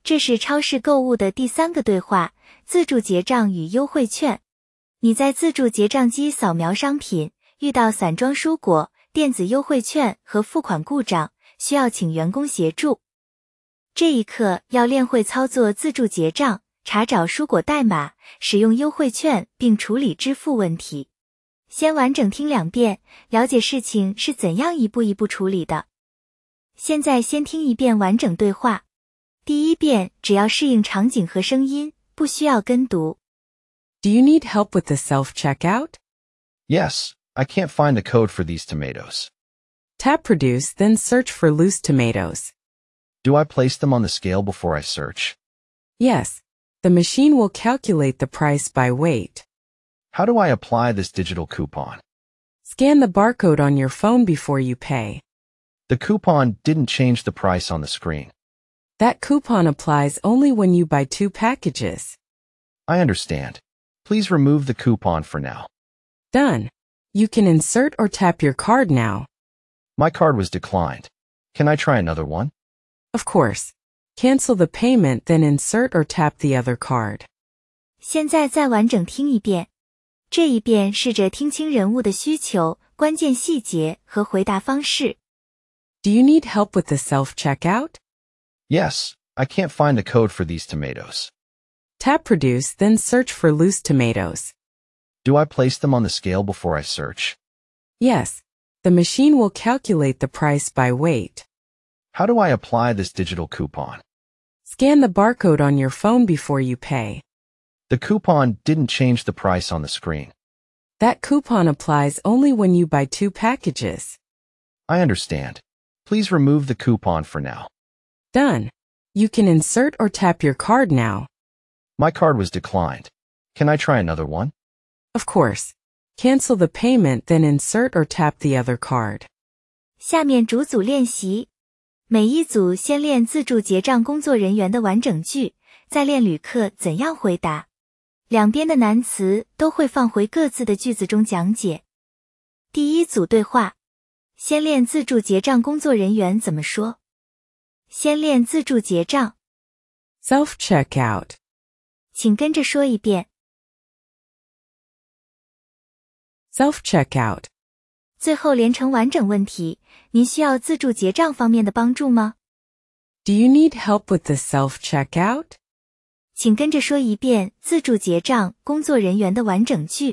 这是超市购物的第3个对话，自助结账与优惠券。你在自助结账机扫描商品，遇到散装蔬果、电子优惠券和付款故障，需要请员工协助。这一刻要练会操作自助结账，查找蔬果代码，使用优惠券并处理支付问题。先完整听2遍，了解事情是怎样一步一步处理的。现在先听一遍完整对话。第1遍只要适应场景和声音，不需要跟读。 Do you need help with the self-checkout? Yes, I can't find a code for these tomatoes. Tap Produce, then search for loose tomatoes. Do I place them on the scale before I search? Yes. The machine will calculate the price by weight. How do I apply this digital coupon? Scan the barcode on your phone before you pay. The coupon didn't change the price on the screen. That coupon applies only when you buy 2 packages. I understand. Please remove the coupon for now. Done. You can insert or tap your card now. My card was declined. Can I try another one? Of course. Cancel the payment, then insert or tap the other card. 现在再完整听一遍。这一遍试着听清人物的需求、关键细节和回答方式。 Do you need help with the self-checkout? Yes, I can't find a code for these tomatoes. Tap Produce, then search for loose tomatoes. Do I place them on the scale before I search? Yes. The machine will calculate the price by weight. How do I apply this digital coupon? Scan the barcode on your phone before you pay. The coupon didn't change the price on the screen. That coupon applies only when you buy 2 packages. I understand. Please remove the coupon for now. Done. You can insert or tap your card now. My card was declined. Can I try another one? Of course. Cancel the payment, then insert or tap the other card. 下面逐组练习。每一组先练自助结账工作人员的完整句，再练旅客怎样回答。两边的难词都会放回各自的句子中讲解。第1组对话，先练自助结账工作人员怎么说。先练自助结账。 Self-checkout. 请跟着说一遍。 Self-checkout. 最后连成完整问题，您需要自助结账方面的帮助吗？ Do you need help with the self-checkout? 请跟着说一遍自助结账工作人员的完整句。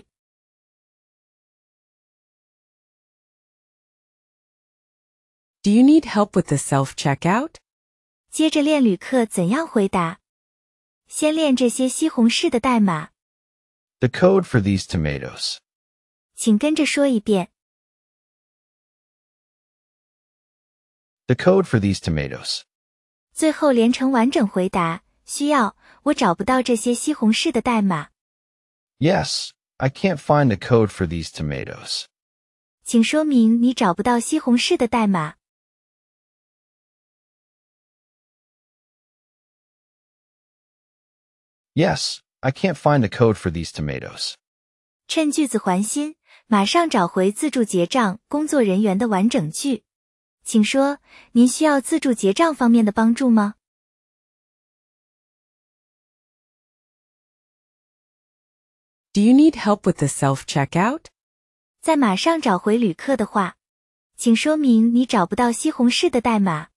Do you need help with the self-checkout? 接着练旅客怎样回答。先练这些西红柿的代码。 The code for these tomatoes. 请跟着说一遍。 The code for these tomatoes. 最后连成完整回答，需要，我找不到这些西红柿的代码。 Yes, I can't find a code for these tomatoes. 请说明你找不到西红柿的代码。 Yes, I can't find a code for these tomatoes. 趁句子还新，马上找回自助结账工作人员的完整句。请说，您需要自助结账方面的帮助吗？ Do you need help with the self-checkout? 在马上找回旅客的话，请说明你找不到西红柿的代码。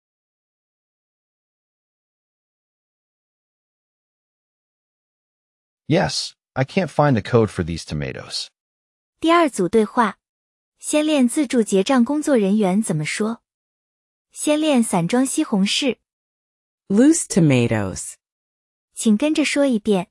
Yes, I can't find a code for these tomatoes. 第2组对话，先练自助结账工作人员怎么说。先练散装西红柿。 Loose tomatoes. 请跟着说一遍。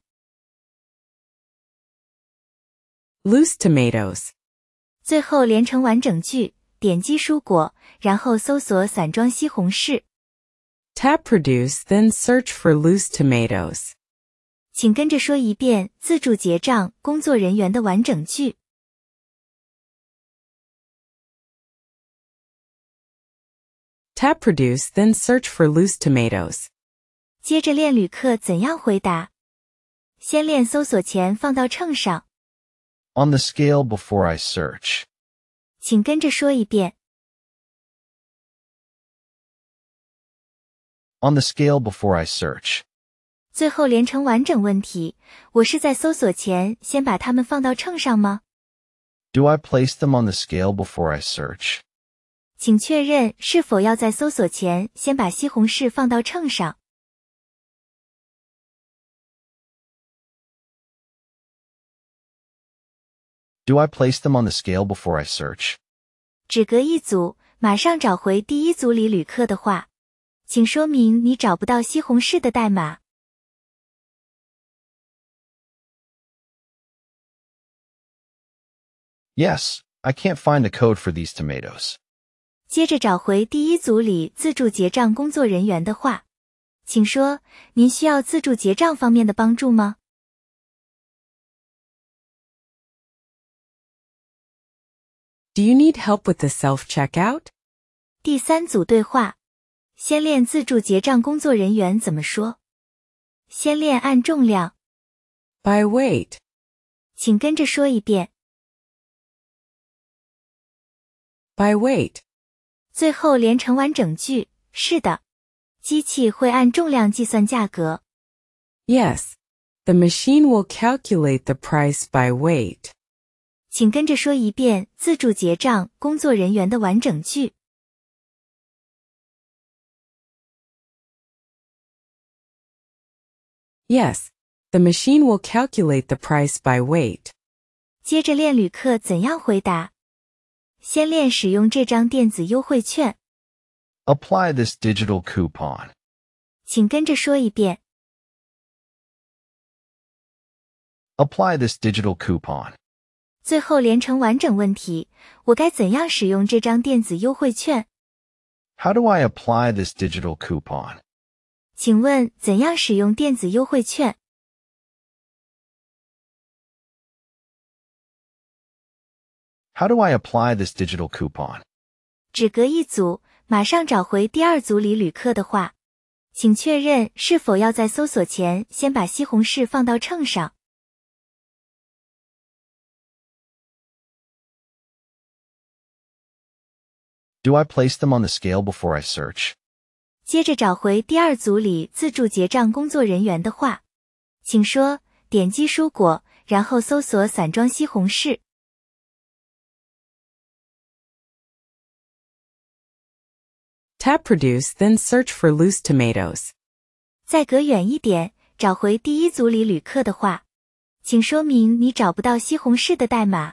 Loose tomatoes. 最后连成完整句，点击蔬果，然后搜索散装西红柿。 Tap Produce, then search for loose tomatoes. 请跟着说一遍自助结账工作人员的完整句。 Tap Produce, then search for loose tomatoes. 接着练旅客怎样回答。先练搜索前放到秤上。 On the scale before I search. 请跟着说一遍。 On the scale before I search. 最后连成完整问题，我是在搜索前先把它们放到秤上吗？ Do I place them on the scale before I search? 请确认是否要在搜索前先把西红柿放到秤上。 Do I place them on the scale before I search? 只隔一组，马上找回第一组里旅客的话，请说明你找不到西红柿的代码。 Yes, I can't find a code for these tomatoes. 接着找回第一组里自助结账工作人员的话，请说，您需要自助结账方面的帮助吗？ Do you need help with the self-checkout? 第三组对话，先练自助结账工作人员怎么说。先练按重量， By weight. 请跟着说一遍。 By weight. 最后连成完整句，是的，机器会按重量计算价格。 Yes. The machine will calculate the price by weight. 请跟着说一遍自助结账工作人员的完整句。 Yes. The machine will calculate the price by weight. 接着练旅客怎样回答。先练使用这张电子优惠券， Apply this digital coupon. 请跟着说一遍。 Apply this digital coupon. 最后连成完整问题，我该怎样使用这张电子优惠券？ How do I apply this digital coupon? 请问怎样使用电子优惠券？ How do I apply this digital coupon? 只隔一组，马上找回第二组里旅客的话，请确认是否要在搜索前先把西红柿放到秤上。 Do I place them on the scale before I search? 接着找回第二组里自助结账工作人员的话，请说，点击蔬果，然后搜索散装西红柿。 Tap produce, then search for loose tomatoes. 再隔远一点，找回第一组里旅客的话，请说明你找不到西红柿的代码。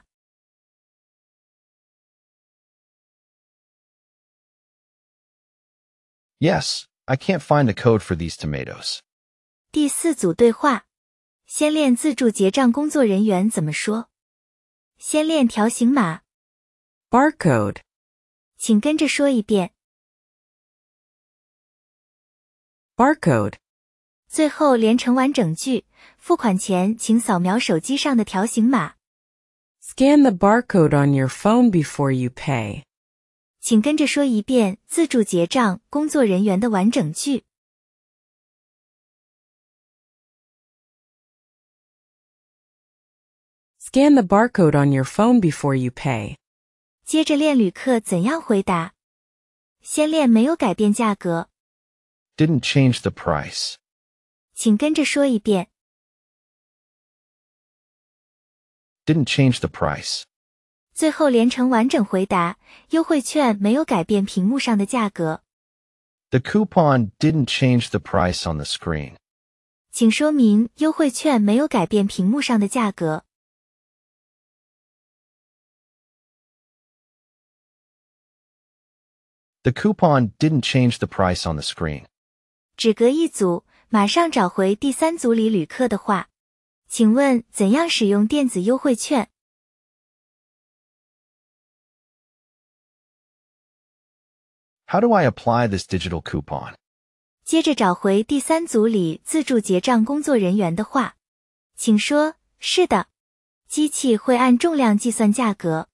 Yes, I can't find a code for these tomatoes. 第四组对话，先练自助结账工作人员怎么说。先练条形码， Barcode. 请跟着说一遍。 Barcode. 最后连成完整句，付款前请扫描手机上的条形码。 Scan the barcode on your phone before you pay. 请跟着说一遍自助结账工作人员的完整句。 Scan the barcode on your phone before you pay. 接着练旅客怎样回答。先练没有改变价格， Didn't change the price. 请跟着说一遍。 Didn't change the price. 最后连成完整回答，优惠券没有改变屏幕上的价格。 The coupon didn't change the price on the screen. 请说明优惠券没有改变屏幕上的价格。 The coupon didn't change the price on the screen. 只隔一组，马上找回第三组里旅客的话，请问怎样使用电子优惠券？ How do I apply this digital coupon? 接着找回第三组里自助结账工作人员的话，请说，是的，机器会按重量计算价格。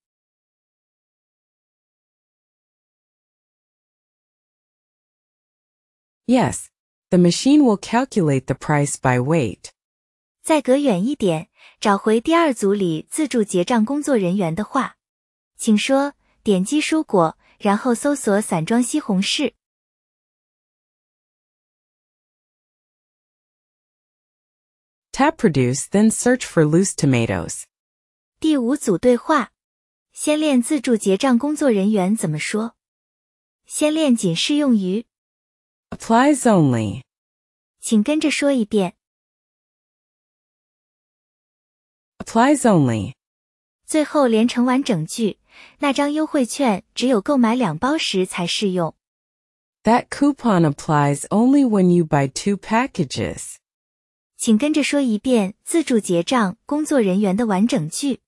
Yes. The machine will calculate the price by weight. 再隔远一点，找回第二组里自助结账工作人员的话，请说，点击蔬果，然后搜索散装西红柿。 Tap produce, then search for loose tomatoes. 第5组对话，先练自助结账工作人员怎么说。先练仅适用于， Applies only. 请跟着说一遍。 Applies only. 最后连成完整句，那张优惠券只有购买2包时才适用。 That coupon applies only when you buy 2 packages. 请跟着说一遍自助结账工作人员的完整句。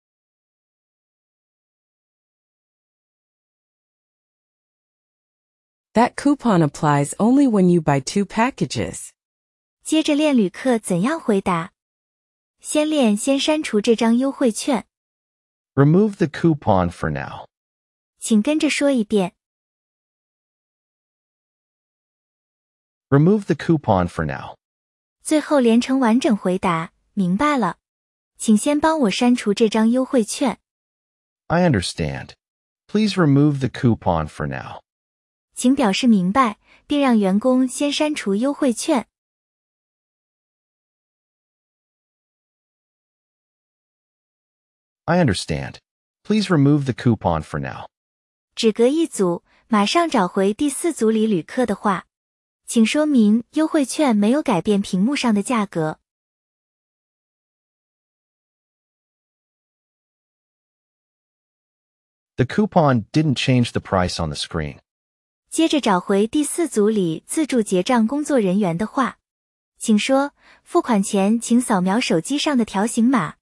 That coupon applies only when you buy 2 packages. 接着练旅客怎样回答。先练先删除这张优惠券。 Remove the coupon for now. 请跟着说一遍。 Remove the coupon for now. 最后连成完整回答，明白了。请先帮我删除这张优惠券。 I understand. Please remove the coupon for now. 请表示明白，并让员工先删除优惠券。 I understand. Please remove the coupon for now. 只隔一组，马上找回第4组里旅客的话。请说明优惠券没有改变屏幕上的价格。 The coupon didn't change the price on the screen. 接着找回第4组里自助结账工作人员的话。请说，付款前请扫描手机上的条形码。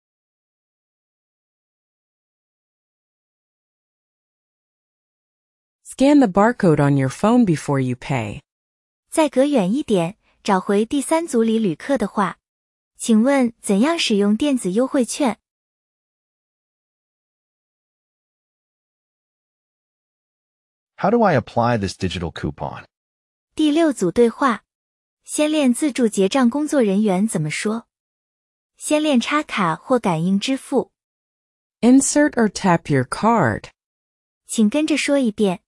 Scan the barcode on your phone before you pay. 再隔远一点，找回第3组里旅客的话。请问怎样使用电子优惠券？ How do I apply this digital coupon? 第6组对话，先练自助结账工作人员怎么说。先练插卡或感应支付。 Insert or tap your card. 请跟着说一遍。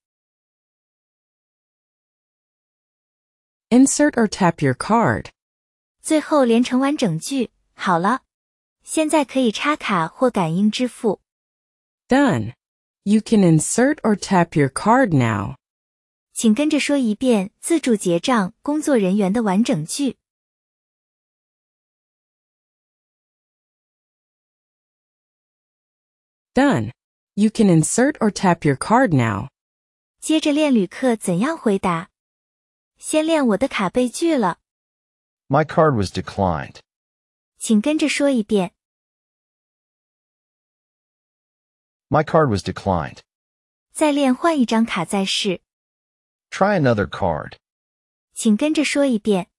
Insert or tap your card. 最后连成完整句，好了。现在可以插卡或感应支付。 Done. You can insert or tap your card now. 请跟着说一遍自助结账工作人员的完整句。 Done. You can insert or tap your card now. 接着练旅客怎样回答。先练我的卡被拒了。 My card was declined. 请跟着说一遍。 My card was declined. 再练换一张卡再试。 Try another card. 请跟着说一遍。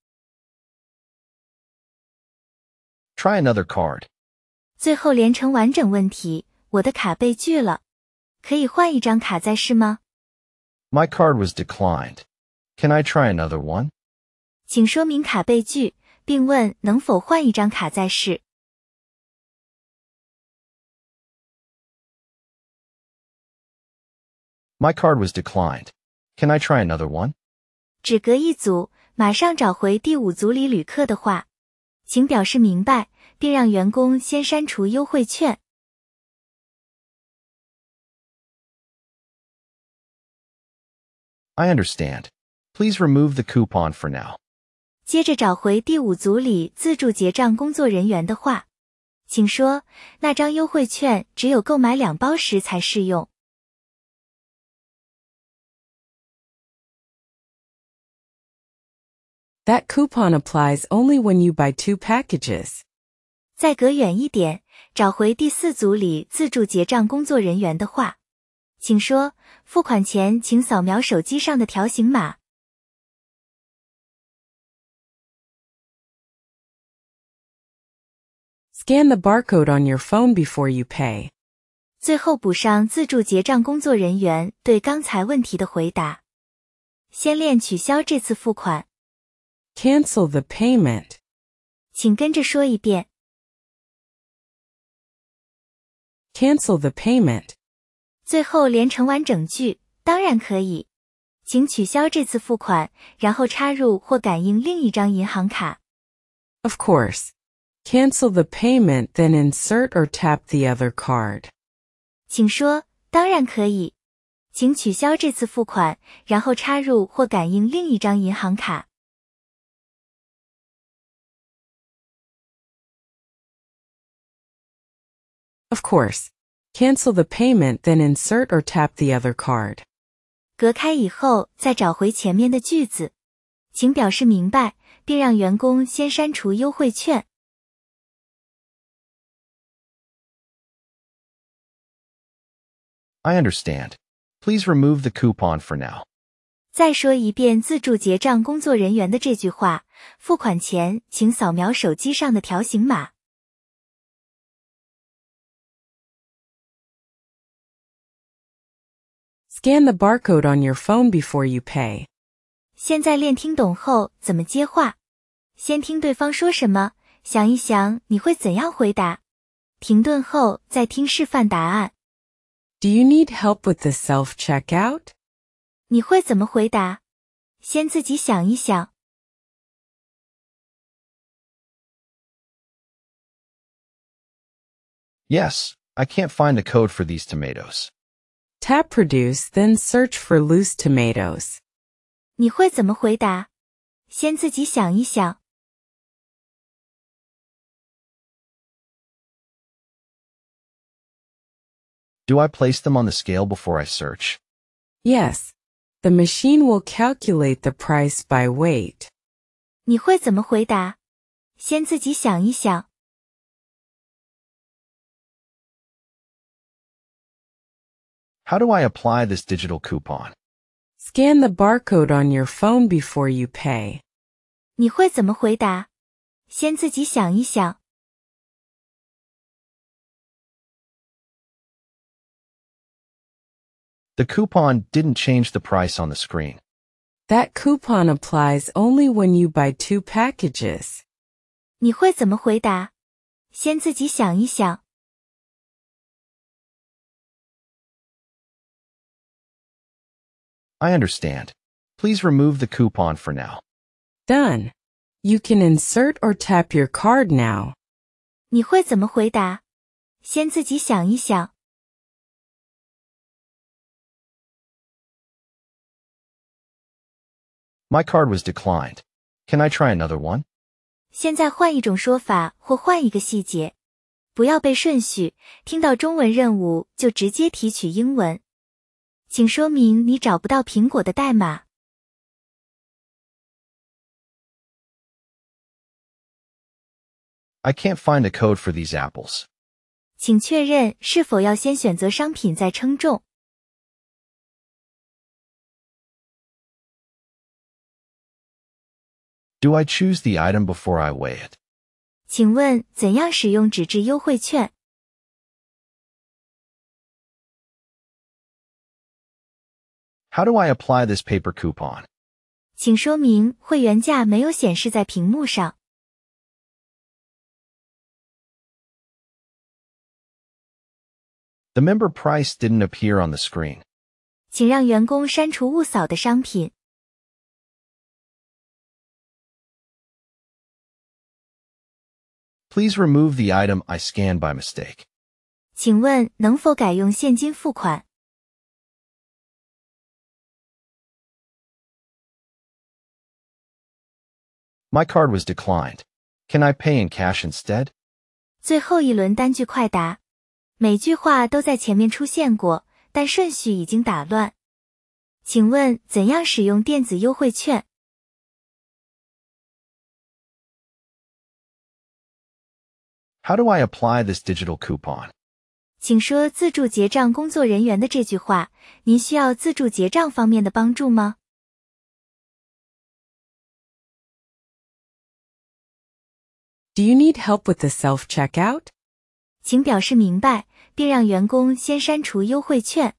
Try another card. 最后连成完整问题，我的卡被拒了。可以换一张卡再试吗？ My card was declined. Can I try another one? 请说明卡被拒，并问能否换一张卡再试。 My card was declined. Can I try another one? 只隔一组，马上找回第5组里旅客的话。请表示明白，并让员工先删除优惠券。 I understand. Please remove the coupon for now. 接着找回第5组里自助结账工作人员的话。请说，那张优惠券只有购买2包时才适用。 That coupon applies only when you buy 2 packages. 再隔远一点，找回第4组里自助结账工作人员的话。请说，付款前请扫描手机上的条形码。 Scan the barcode on your phone before you pay. 最后补上自助结账工作人员对刚才问题的回答。先练取消这次付款。 Cancel the payment. 请跟着说一遍。 Cancel the payment. 最后连成完整句，当然可以。请取消这次付款，然后插入或感应另一张银行卡。 Of course. Cancel the payment, then insert or tap the other card. 请说，当然可以。请取消这次付款，然后插入或感应另一张银行卡。 Of course. Cancel the payment, then insert or tap the other card. 隔开以后，再找回前面的句子。请表示明白，并让员工先删除优惠券。 I understand. Please remove the coupon for now. 再说一遍自助结账工作人员的这句话，付款前请扫描手机上的条形码。 Scan the barcode on your phone before you pay. 现在练听懂后怎么接话？先听对方说什么，想一想你会怎样回答。停顿后再听示范答案。 Do you need help with the self-checkout? 你会怎么回答？先自己想一想。 Yes, I can't find a code for these tomatoes. Tap Produce, then search for loose tomatoes. 你会怎么回答？先自己想一想。 Do I place them on the scale before I search? Yes. The machine will calculate the price by weight. 你会怎么回答？先自己想一想。 How do I apply this digital coupon? Scan the barcode on your phone before you pay. 你会怎么回答？先自己想一想。 The coupon didn't change the price on the screen. That coupon applies only when you buy 2 packages. 你会怎么回答？先自己想一想。 I understand. Please remove the coupon for now. Done. You can insert or tap your card now. 你会怎么回答？先自己想一想。 My card was declined. Can I try another one? 现在换一种说法或换一个细节。不要背顺序，听到中文任务就直接提取英文。请说明你找不到苹果的代码。 I can't find a code for these apples. 请确认是否要先选择商品再称重。 Do I choose the item before I weigh it? 请问怎样使用纸质优惠券？ How do I apply this paper coupon? 请说明会员价没有显示在屏幕上。 The member price didn't appear on the screen. 请让员工删除误扫的商品。 Please remove the item I scanned by mistake. 请问能否改用现金付款？ My card was declined. Can I pay in cash instead? 最后一轮单句快答。每句话都在前面出现过，但顺序已经打乱。请问怎样使用电子优惠券？ How do I apply this digital coupon? 请说自助结账工作人员的这句话，您需要自助结账方面的帮助吗？ Do you need help with the self-checkout? 请表示明白，并让员工先删除优惠券。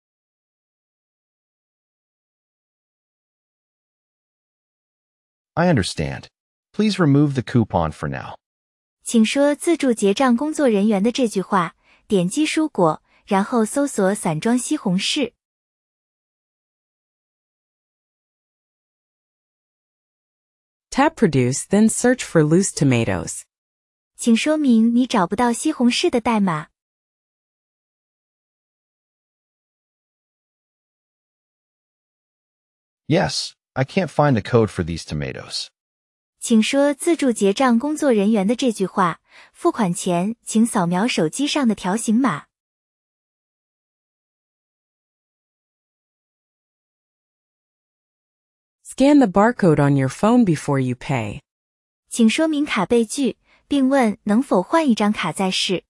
I understand. Please remove the coupon for now. 请说自助结账工作人员的这句话，点击蔬果，然后搜索散装西红柿。 Tap Produce, then search for loose tomatoes. 请说明你找不到西红柿的代码。 Yes, I can't find the code for these tomatoes. 请说自助结账工作人员的这句话，付款前请扫描手机上的条形码。 Scan the barcode on your phone before you pay. 请说明卡被拒，并问能否换一张卡再试。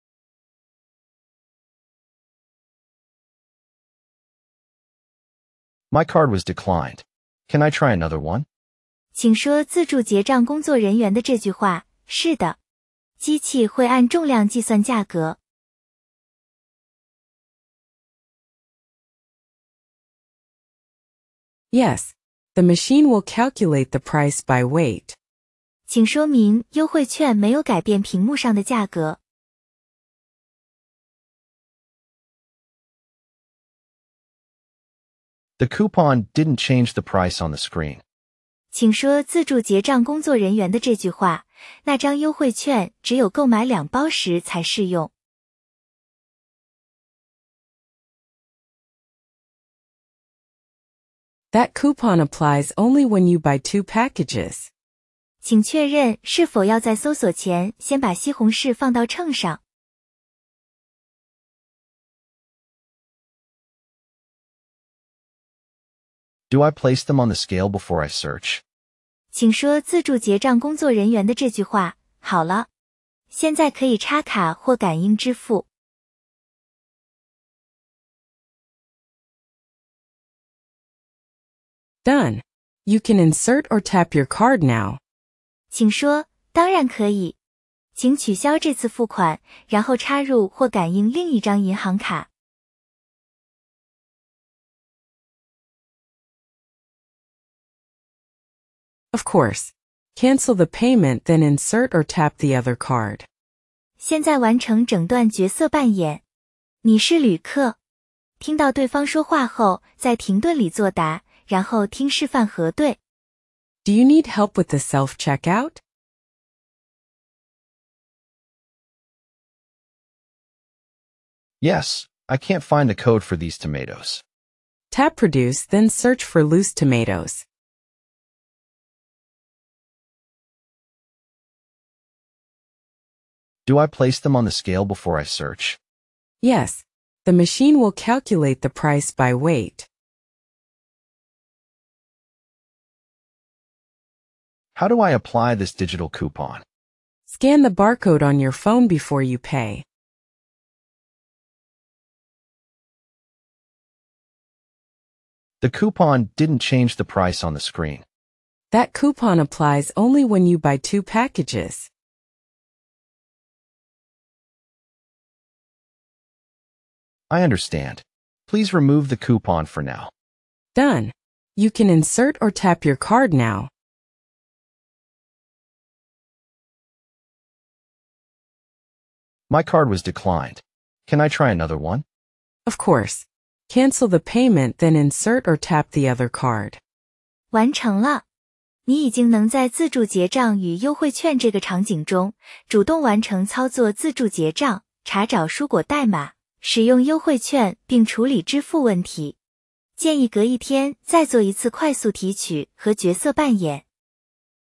My card was declined. Can I try another one? 请说自助结账工作人员的这句话，是的。机器会按重量计算价格。 Yes, the machine will calculate the price by weight. 请说明优惠券没有改变屏幕上的价格。 The coupon didn't change the price on the screen. 请说自助结账工作人员的这句话，那张优惠券只有购买2包时才适用。 That coupon applies only when you buy 2 packages. 请确认是否要在搜索前先把西红柿放到秤上。 Do I place them on the scale before I search? 请说自助结账工作人员的这句话，好了。现在可以插卡或感应支付。 Done. You can insert or tap your card now. 请说，当然可以。请取消这次付款，然后插入或感应另一张银行卡。 Of course. Cancel the payment, then insert or tap the other card. 现在完成整段角色扮演。你是旅客。听到对方说话后，在停顿里作答，然后听示范核对。 Do you need help with the self-checkout? Yes, I can't find the code for these tomatoes. Tap Produce, then search for loose tomatoes. Do I place them on the scale before I search? Yes. The machine will calculate the price by weight. How do I apply this digital coupon? Scan the barcode on your phone before you pay. The coupon didn't change the price on the screen. That coupon applies only when you buy 2 packages. I understand. Please remove the coupon for now. Done. You can insert or tap your card now. My card was declined. Can I try another one? Of course. Cancel the payment, then insert or tap the other card. 完成了。你已经能在自助结账与优惠券这个场景中，主动完成操作自助结账，查找蔬果代码，使用优惠券并处理支付问题。建议隔一天再做一次快速提取和角色扮演。